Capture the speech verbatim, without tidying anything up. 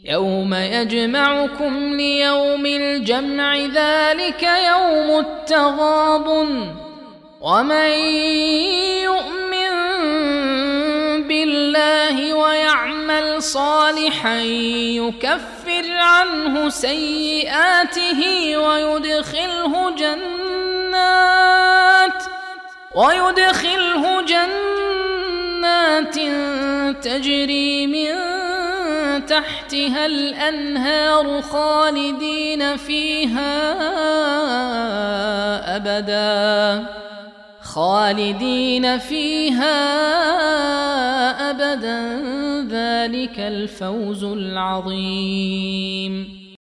يوم يجمعكم ليوم الجمع ذلك يوم التغابن ومن يؤمن بالله ويعمل صالحا يكفر عنه سيئاته ويدخله جنات ويدخله جنات تجري من تحتها الأنهار خالدين فيها أبدا خالدين فيها أبدا ذلك الفوز العظيم.